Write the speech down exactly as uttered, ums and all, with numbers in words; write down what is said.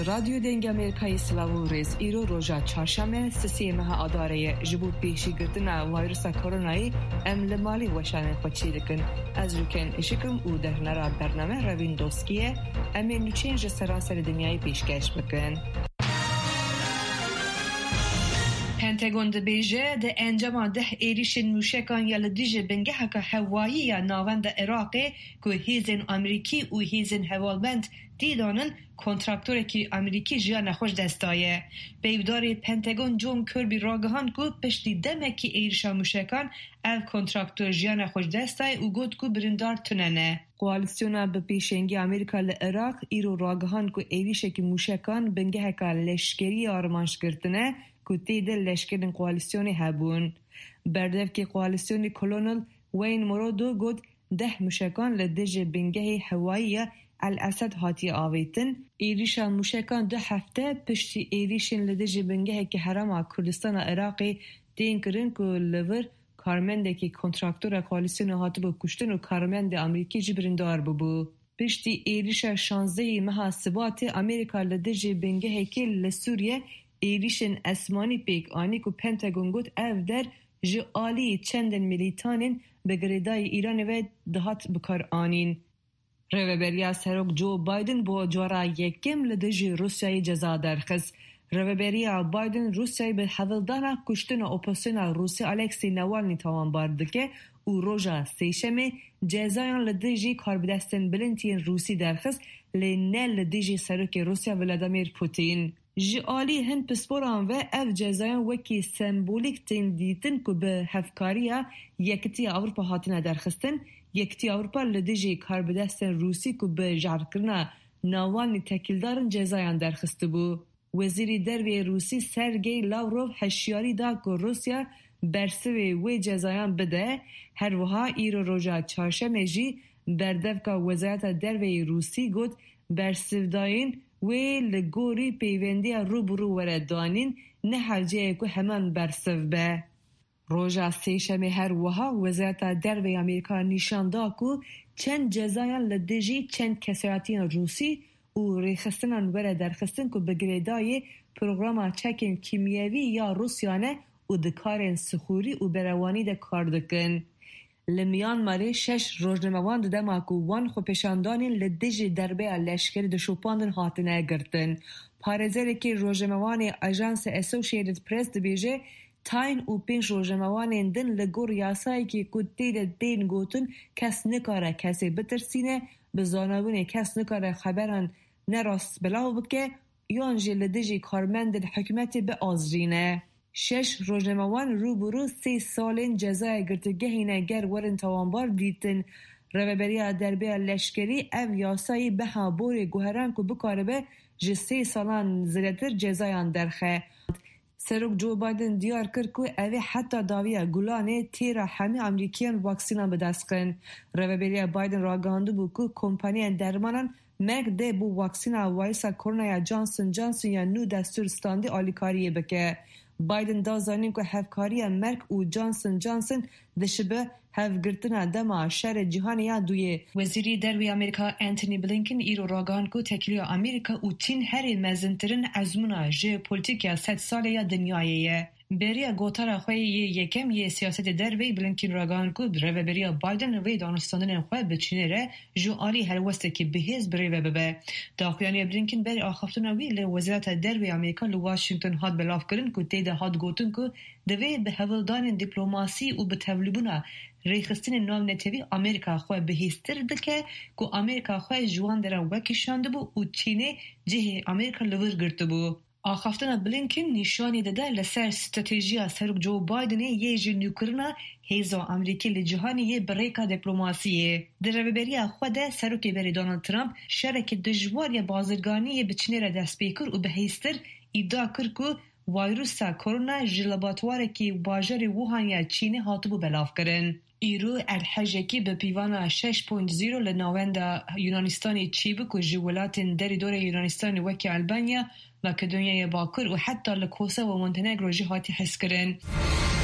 رادیو دنگ امریکای سلاو ریز ایرو روژا چهارشنبه سسی ماه آداره جبو پیشی گرتنا ویروس کرونایی ام لمالی وشان خوچی دکن از روکن اشکم او در نرا برنامه روین دوستکیه امی نوچینج سراسر دنیای پیشکش بکن. پنتاگون دبیجه ده انجام ده ایریش موشکان یا لدیج بنگه که هوایی یا ناوند عراقی که هیزن امریکی و هیزن هوالبند دیدانن کنترکتور که امریکی جیا نخوش دستایه. بیوداری پنتاگون جون کربی راگهان که پشتی دمه که ایریش موشکان او کنترکتور جیا نخوش دستای و گود که برندار تننه. کوالسیونا به پیشنگی امریکا لعراق ایرو راگهان که ایریش که موشکان بنگه که لشکری آرمانش کرتنه که تیده لشکرین کوالسیونی هبون. بردف که کوالسیونی کلونل وین مرودو گود ده مشکان لدیج بنگه هوایی الاسد هاتی آویتن. ایریشا مشکان ده هفته پشتی ایریشن لدیج بنگه که حرام کردستان عراقی دین کرن که لور کارمنده که کنترکتور کوالسیون هاتی با کشتن و کارمند امریکی جبرندار ببو. پشتی ایریشا شانزده ماه ثبات امریکا لدیج بنگه که لسوریه ایریشن اسمانی پیک آنی که پنتاگون گوت او در جعالی چندن ملیتانین به گریدای ایران و دهات بکار آنین. روبریا سروک جو بایدن با جورا یکم لدیج روسیای جزا درخست. روبریا بایدن روسیای به حوالدان کشتن اپوزیسیون روسی الکسی نوالنی توان بارد که او روژا سیشمه جزایان لدیجی کاربدستن بلنتین روسی درخست لینه لدیجی سروک روسیا ولادیمیر پوتین. جعالی هند پسپوران و اف جزایان وکی سمبولیک تین دیتن که به هفکاریا یکتی اروپا هاتنه درخستن. یکتی اروپا لدیجی کاربدستن روسی که به جعرکرنا ناوالنی تکیلدارن جزایان درخسته بو. وزیری دروی روسی سرگی لاوروف هشیاری دا که روسیا برسوی وی جزایان بده. هر وها ایرو روژا چهارشنبه جی بردفکا وزارت دروی روسی گود برسو داین وی لگوری پیوندی روبرو وردانین نه حرجه که همان برسو به. روژا سیشمی هر وها وزارت دروی امریکا نشان دا که چند جزایان لدیجی چند کسراتین روسی و ریخستنان ورد درخستن که بگریدای پروگرام چکن کیمیوی یا روسیانه و دکارن سخوری و بروانی ده کار دکن. لمیان ماری شش روزنامه‌وان دما کو وان خو پیشاندانین لدیج دربه لشکری د شوپاندن هاتنه گرتن. پارزر کی روزنامه‌وان اژانس اسوسییتد پرس دبیجه تاین او پنج روزنامه‌وان دن لګور یاسای کی کوتی د دین گوتن کس نکاره کسی بترسینه به زانوونه کس نکاره خبران نراست بلاو بکه یان جلدیجی کارمند حکومت به آزرینه. شش روزنامه‌وان روبرو سی سالین جزای گرتگهینه گر ورن توانبار دیتن. روبریا دربه لشکری او یاسایی به ها بوری گوهران که بکاره به جسی سالان زیادتر جزایان درخه. سروک جو بایدن دیار کرد که اوی حتی داویه گلانه تیرا همه امریکیان واکسینان به دست کن. روبریا بایدن را گانده بود که کمپانی درمانان مرگ ده بو واکسین وایرس کرونا یا جانسون جانسون یا نو دستور استاندی آلیکاریه بکه. بایدن دا زانیم که هفکاری مرک و جانسون جانسون دشبه هفگرتن دما شر جهانی یا دویه. وزیری دروی امریکا انتونی بلینکن ایرو راگان که تکلیه امریکا و چین هری مزنترین ازمونا ژئوپلیتیک یا ست ساله یا دنیاییه. بریا گوتارا خوی یکم یه سیاست دروی بلینکن راگان که رو بریا بایدن وی دانستاندن خوی بچینه ره جو آلی هر وسته که بهیز بری و ببه. داخلیانی بلینکن بری آخفتون وی لوزارت دروی امریکا لواشنگتن هاد بلاف کرن که تیده هاد گوتن که دوی به حولدان دیپلماسی و به تولبونا ریخستین نام نتوی امریکا خواه بهیستر دکه که امریکا خواه جوان درن وکشانده بو و چینه جه امریکا لور گرده بو. آخفتن بلینکن نشانی داده لسر استراتژی سروک جو بایدن یه جنو کرنا هیزا امریکی لجهانی یه بریکا دیپلماسیه. در روبری خود سروک بری دونالد ترامپ شرک دجوار یا بازرگانی بچنه را دست بیکر و بهیستر ادعا کرد که ویروس کرونا جلباتواره که باجر ووهان یا چینه هاتبو بلاف کرن. ایرو الحجکی به پیوان شش پوینت صفر لناوند یونانستانی چیبک و جولات دری دور یونانستانی وکی البانیا مقدونیای باکر و حتی لکوسا و مونتنگرو جهاتی حس کرن.